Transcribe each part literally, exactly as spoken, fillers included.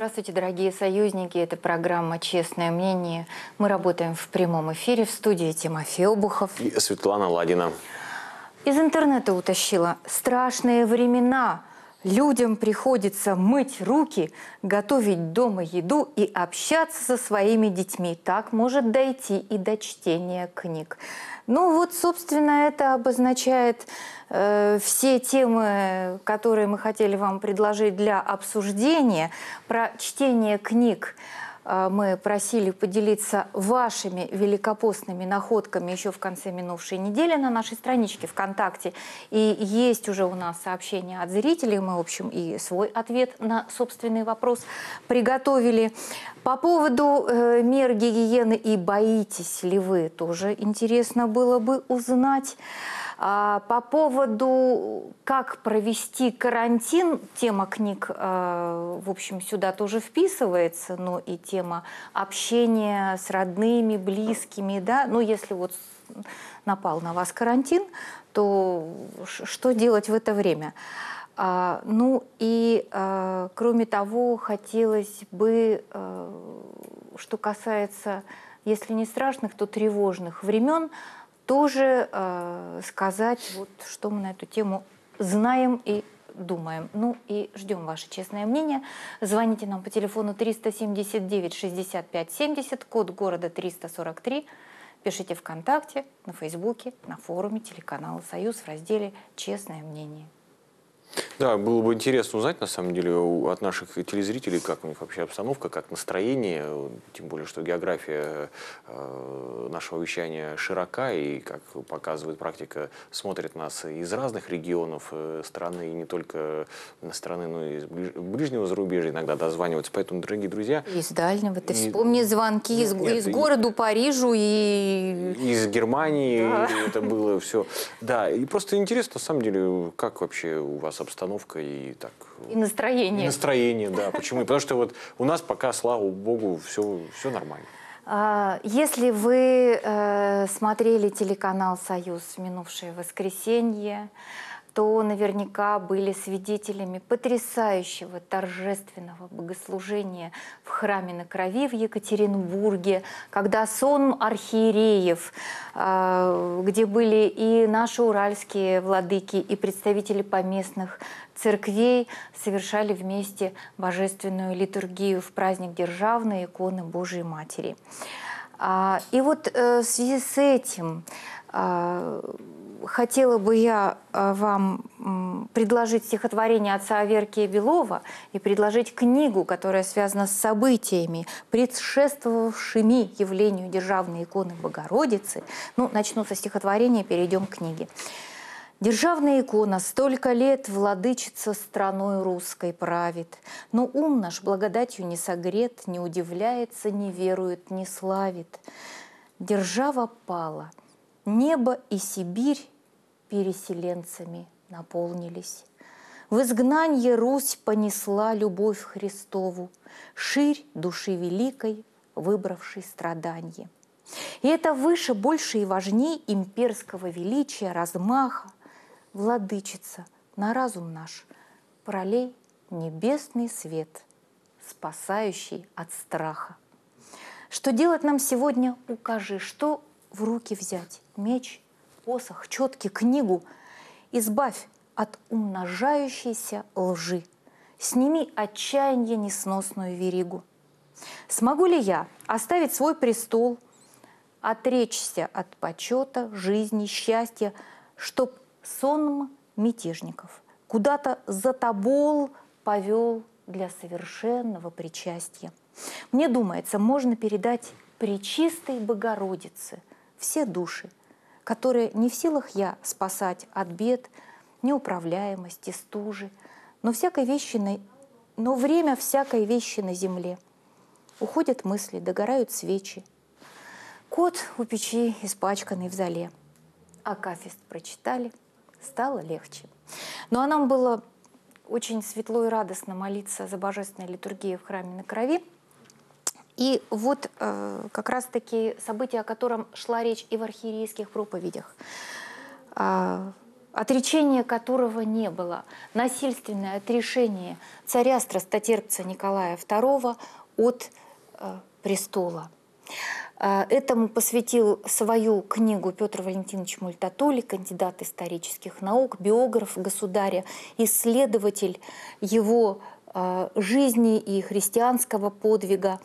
Здравствуйте, дорогие союзники. Это программа «Честное мнение». Мы работаем в прямом эфире. В студии Тимофей Обухов и Светлана Ладина. Из интернета утащила. Страшные времена. Людям приходится мыть руки, готовить дома еду и общаться со своими детьми. Так может дойти и до чтения книг. Ну вот, собственно, это обозначает э, все темы, которые мы хотели вам предложить для обсуждения. Про чтение книг э, мы просили поделиться вашими великопостными находками еще в конце минувшей недели на нашей страничке ВКонтакте. И есть уже у нас сообщения от зрителей. Мы, в общем, и свой ответ на собственный вопрос приготовили. По поводу э, мер гигиены и боитесь ли вы, тоже интересно было бы узнать. А, по поводу, как провести карантин, тема книг, э, в общем, сюда тоже вписывается, но и тема общения с родными, близкими, да, ну, если вот напал на вас карантин, то что делать в это время? А, ну и, а, кроме того, хотелось бы, а, что касается, если не страшных, то тревожных времен, тоже а, сказать, вот, что мы на эту тему знаем и думаем. Ну и ждем ваше честное мнение. Звоните нам по телефону триста семьдесят девять шестьдесят пять семьдесят, код города триста сорок три. Пишите ВКонтакте, на Фейсбуке, на форуме телеканала «Союз» в разделе «Честное мнение». Да, было бы интересно узнать, на самом деле, от наших телезрителей, как у них вообще обстановка, как настроение, тем более, что география э, нашего вещания широка, и, как показывает практика, смотрят нас из разных регионов э, страны, и не только страны, но и из ближнего зарубежья иногда дозваниваются. Поэтому, дорогие друзья... Из дальнего, ты и... вспомни звонки нет, из, нет, из города Парижу и... Из Германии, да. Это было все. Да, и просто интересно, на самом деле, как вообще у вас обстановка и так. И настроение. И настроение, да. Почему? Потому что вот у нас пока, слава богу, все, все нормально. Если вы э, смотрели телеканал «Союз» в минувшее воскресенье, то наверняка были свидетелями потрясающего торжественного богослужения в храме на Крови в Екатеринбурге, когда сон архиереев, где были и наши уральские владыки, и представители поместных церквей, совершали вместе божественную литургию в праздник Державной иконы Божией Матери. И вот в связи с этим хотела бы я вам предложить стихотворение отца Аверкия Белова и предложить книгу, которая связана с событиями, предшествовавшими явлению Державной иконы Богородицы. Ну, начну со стихотворения, перейдем к книге. Державная икона столько лет владычица страной русской правит, но ум наш благодатью не согрет, не удивляется, не верует, не славит. Держава пала. Небо и Сибирь переселенцами наполнились. В изгнанье Русь понесла любовь Христову, ширь души великой, выбравшей страданье. И это выше, больше и важней имперского величия, размаха, владычица, на разум наш пролей небесный свет, спасающий от страха. Что делать нам сегодня, укажи, что в руки взять? Меч, посох, четки, книгу. Избавь от умножающейся лжи. Сними отчаяние несносную веригу. Смогу ли я оставить свой престол, отречься от почета, жизни, счастья, чтоб сонм мятежников куда-то за тобол повел для совершенного причастия? Мне думается, можно передать Пречистой Богородице все души, которые не в силах я спасать от бед, неуправляемости, стужи, но, всякой вещи на... но время всякой вещи на земле. Уходят мысли, догорают свечи. Кот у печи, испачканный в золе. Акафист прочитали, стало легче. Ну а нам было очень светло и радостно молиться за божественной литургией в храме на Крови. И вот э, как раз-таки событие, о котором шла речь и в архиерейских проповедях. Э, отречения которого не было. Насильственное отрешение царя страстотерпца Николая второго от э, престола. Э, этому посвятил свою книгу Петр Валентинович Мультатули, кандидат исторических наук, биограф государя, исследователь его э, жизни и христианского подвига.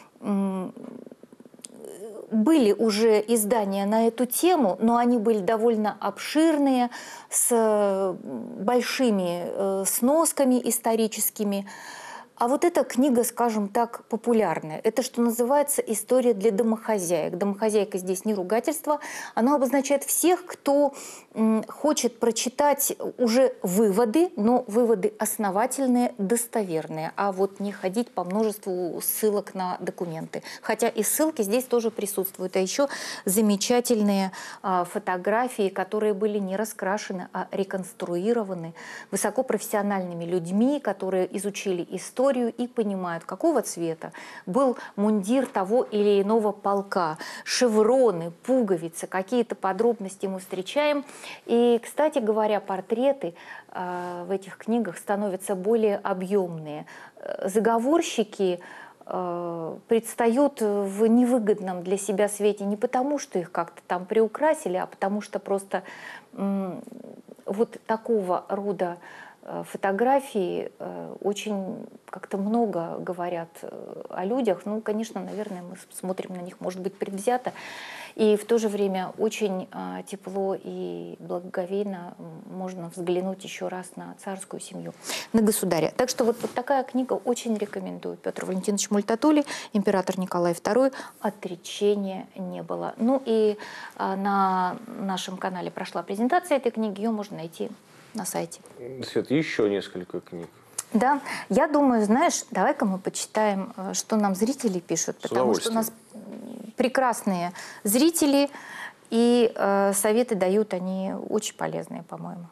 Были уже издания на эту тему, но они были довольно обширные, с большими э, сносками историческими. А вот эта книга, скажем так, популярная. Это, что называется, история для домохозяек. Домохозяйка здесь не ругательство. Она обозначает всех, кто м, хочет прочитать уже выводы, но выводы основательные, достоверные, а вот не ходить по множеству ссылок на документы. Хотя и ссылки здесь тоже присутствуют. А еще замечательные а, фотографии, которые были не раскрашены, а реконструированы высокопрофессиональными людьми, которые изучили историю и понимают, какого цвета был мундир того или иного полка, шевроны, пуговицы, какие-то подробности мы встречаем. И, кстати говоря, портреты э, в этих книгах становятся более объемные. Заговорщики э, предстают в невыгодном для себя свете не потому, что их как-то там приукрасили, а потому что просто э, вот такого рода фотографии очень как-то много говорят о людях. Ну, конечно, наверное, мы смотрим на них, может быть, предвзято. И в то же время очень тепло и благоговейно можно взглянуть еще раз на царскую семью, на государя. Так что вот, вот такая книга очень рекомендую. Петр Валентинович Мультатули, император Николай второй, «Отречения не было». Ну и на нашем канале прошла презентация этой книги, ее можно найти на сайте. Свет, еще несколько книг. Да, я думаю, знаешь, давай-ка мы почитаем, что нам зрители пишут, потому что у нас прекрасные зрители, и э, советы дают они очень полезные, по-моему.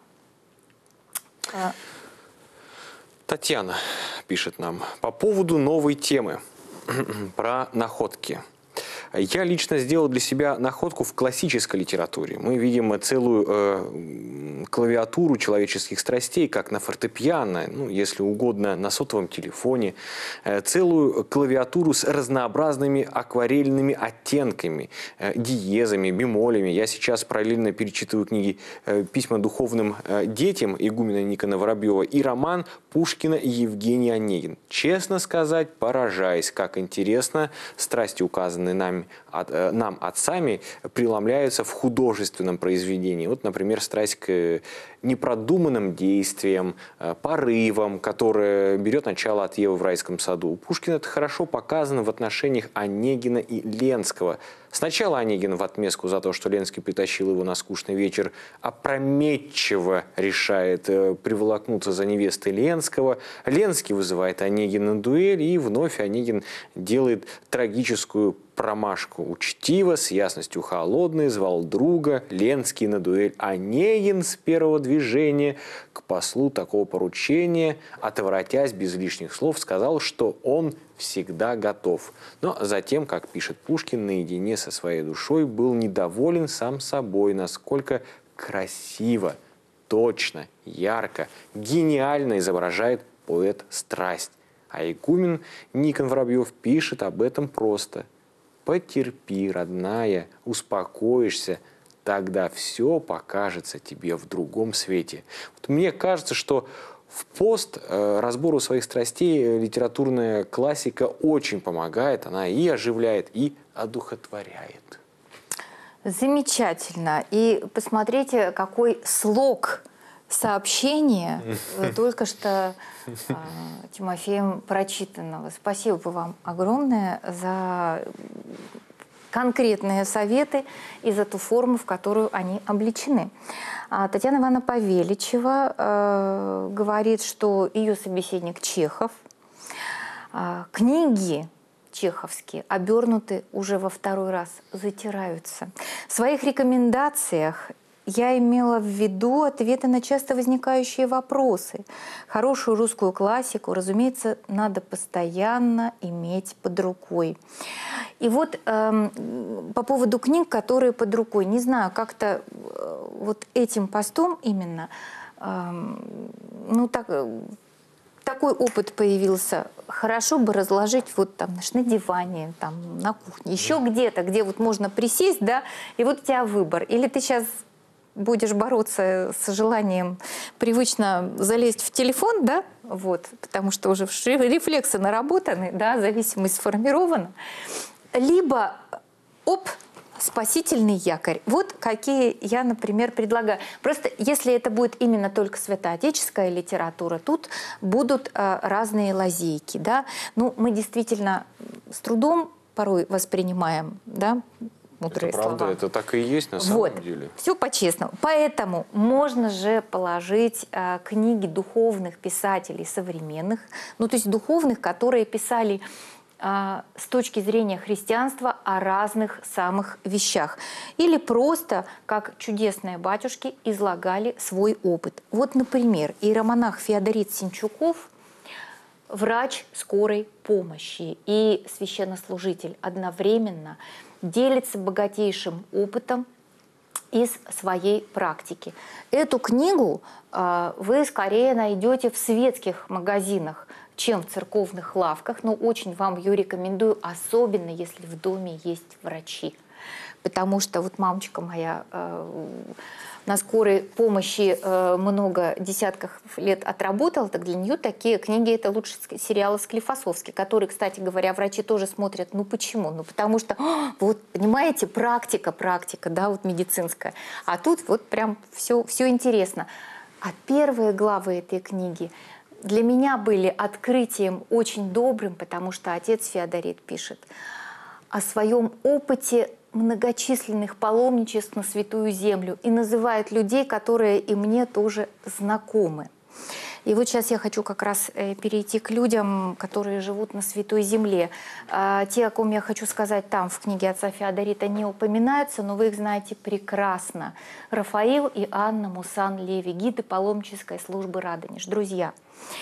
Татьяна пишет нам по поводу новой темы про находки. Я лично сделал для себя находку в классической литературе. Мы видим целую э, клавиатуру человеческих страстей, как на фортепиано, ну, если угодно, на сотовом телефоне. Э, целую клавиатуру с разнообразными акварельными оттенками, э, диезами, бемолями. Я сейчас параллельно перечитываю книги э, «Письма духовным э, детям» игумена Никона Воробьева и роман Пушкина и Евгений Онегин. Честно сказать, поражаясь, как интересно страсти, указанные нами, от, э, нам отцами, преломляются в художественном произведении. Вот, например, страсть к непродуманным действиям, э, порывам, которое берет начало от Евы в райском саду. У Пушкина это хорошо показано в отношениях Онегина и Ленского. Сначала Онегин в отместку за то, что Ленский притащил его на скучный вечер, опрометчиво решает э, приволокнуться за невестой Ленского. Ленский вызывает Онегина на дуэль, и вновь Онегин делает трагическую промашку. Учтиво, с ясностью холодной, звал друга Ленский на дуэль. Онегин с первого движения к послу такого поручения, отворотясь без лишних слов, сказал, что он всегда готов. Но затем, как пишет Пушкин, наедине со своей душой был недоволен сам собой, насколько красиво, точно, ярко, гениально изображает поэт страсть. А игумен Никон Воробьев пишет об этом просто. «Потерпи, родная, успокоишься, тогда все покажется тебе в другом свете». Вот мне кажется, что в пост э, разбору своих страстей литературная классика очень помогает. Она и оживляет, и одухотворяет. Замечательно. И посмотрите, какой слог сообщения только что э, Тимофеем прочитанного. Спасибо вам огромное за конкретные советы и за ту форму, в которую они облечены. А Татьяна Ивановна Павеличева э, говорит, что ее собеседник Чехов. Э, книги чеховские обернуты уже во второй раз, затираются. В своих рекомендациях я имела в виду ответы на часто возникающие вопросы. Хорошую русскую классику, разумеется, надо постоянно иметь под рукой. И вот э, по поводу книг, которые под рукой, не знаю, как-то э, вот этим постом именно, э, ну так, такой опыт появился. Хорошо бы разложить вот там, знаешь, на диване, там, на кухне, еще где-то, где вот можно присесть, да, и вот у тебя выбор. Или ты сейчас будешь бороться с желанием привычно залезть в телефон, да, вот, потому что уже рефлексы наработаны, да, зависимость сформирована, либо, оп, спасительный якорь. Вот какие я, например, предлагаю. Просто если это будет именно только святоотеческая литература, тут будут э, разные лазейки, да. Ну, мы действительно с трудом порой воспринимаем, да, мудрые это правда, слова. это так и есть на самом вот. деле. Все по-честному. Поэтому можно же положить э, книги духовных писателей современных, ну, то есть духовных, которые писали э, с точки зрения христианства о разных самых вещах. Или просто, как чудесные батюшки, излагали свой опыт. Вот, например, иеромонах Феодорит Синчуков, врач скорой помощи и священнослужитель одновременно, делится богатейшим опытом из своей практики. Эту книгу э, вы скорее найдете в светских магазинах, чем в церковных лавках, но очень вам ее рекомендую, особенно если в доме есть врачи. Потому что вот мамочка моя э, на скорой помощи э, много десятков лет отработала, так для нее такие книги — это лучше сериалы Склифосовский, которые, кстати говоря, врачи тоже смотрят. Ну почему? Ну потому что, вот понимаете, практика, практика, да, вот медицинская. А тут вот прям все, все интересно. А первые главы этой книги для меня были открытием очень добрым, потому что отец Феодорит пишет о своем опыте многочисленных паломничеств на Святую Землю и называет людей, которые и мне тоже знакомы. И вот сейчас я хочу как раз э, перейти к людям, которые живут на Святой Земле. А, те, о ком я хочу сказать, там в книге отца Феодорита не упоминаются, но вы их знаете прекрасно. Рафаил и Анна Мусан-Леви, гиды паломнической службы Радонеж. Друзья,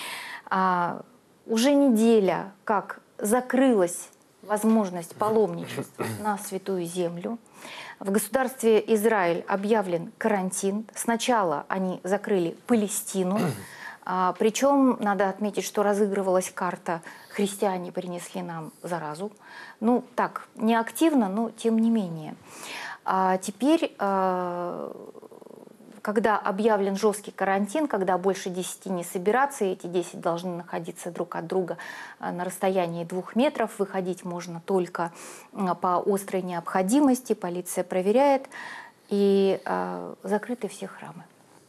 а, уже неделя как закрылась возможность паломничества на Святую Землю. В государстве Израиль объявлен карантин. Сначала они закрыли Палестину. А, причем надо отметить, что разыгрывалась карта «Христиане принесли нам заразу». Ну, так, не активно, но тем не менее. А теперь, а, когда объявлен жесткий карантин, когда больше десяти не собираться, и эти десять должны находиться друг от друга на расстоянии двух метров, выходить можно только по острой необходимости, полиция проверяет, и а, закрыты все храмы.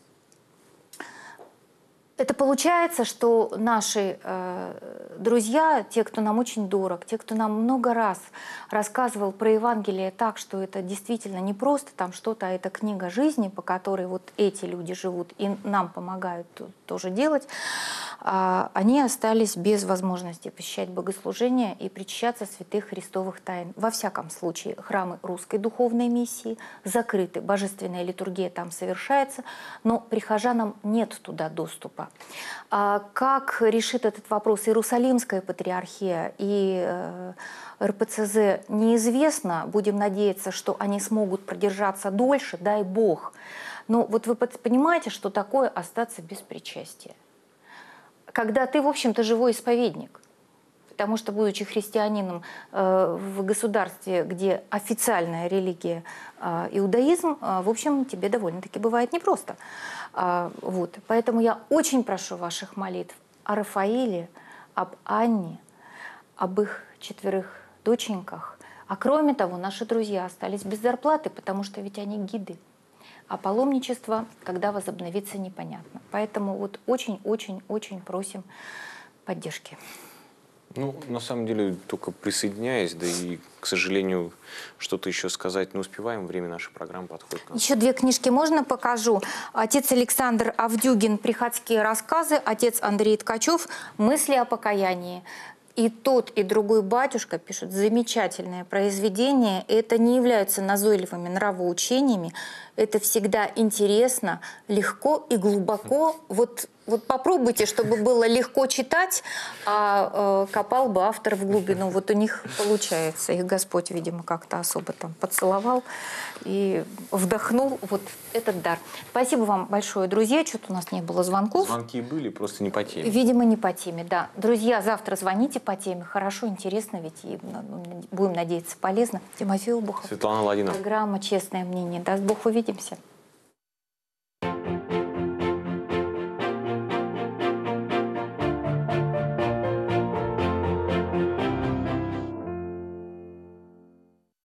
Это получается, что наши э, друзья, те, кто нам очень дорог, те, кто нам много раз рассказывал про Евангелие так, что это действительно не просто там что-то, а это книга жизни, по которой вот эти люди живут и нам помогают тоже делать, э, они остались без возможности посещать богослужения и причащаться святых христовых тайн. Во всяком случае, храмы русской духовной миссии закрыты, божественная литургия там совершается, но прихожанам нет туда доступа. А как решит этот вопрос Иерусалимская патриархия и э, эр пэ цэ зэ, неизвестно. Будем надеяться, что они смогут продержаться дольше, дай Бог. Но вот вы понимаете, что такое остаться без причастия? Когда ты, в общем-то, живой исповедник. Потому что, будучи христианином э, в государстве, где официальная религия э, иудаизм, э, в общем, тебе довольно-таки бывает непросто. Э, вот. Поэтому я очень прошу ваших молитв о Рафаиле, об Анне, об их четверых доченьках. А кроме того, наши друзья остались без зарплаты, потому что ведь они гиды. А паломничество, когда возобновится, непонятно. Поэтому вот очень-очень-очень просим поддержки. Ну, на самом деле, только присоединяясь, да и, к сожалению, что-то еще сказать не успеваем, время нашей программы подходит к нам. Еще две книжки можно покажу. Отец Александр Авдюгин «Приходские рассказы», отец Андрей Ткачев «Мысли о покаянии». И тот, и другой батюшка пишут замечательное произведение. Это не являются назойливыми нравоучениями. Это всегда интересно, легко и глубоко. Вот Вот попробуйте, чтобы было легко читать, а э, копал бы автор в глубину. Вот у них получается. Их Господь, видимо, как-то особо там поцеловал и вдохнул вот этот дар. Спасибо вам большое, друзья. Что-то у нас не было звонков. Звонки были, просто не по теме. Видимо, не по теме, да. Друзья, завтра звоните по теме. Хорошо, интересно, ведь и будем надеяться, полезно. Тимофей Обухов. Светлана Ладина. Программа «Честное мнение». Даст Бог, увидимся.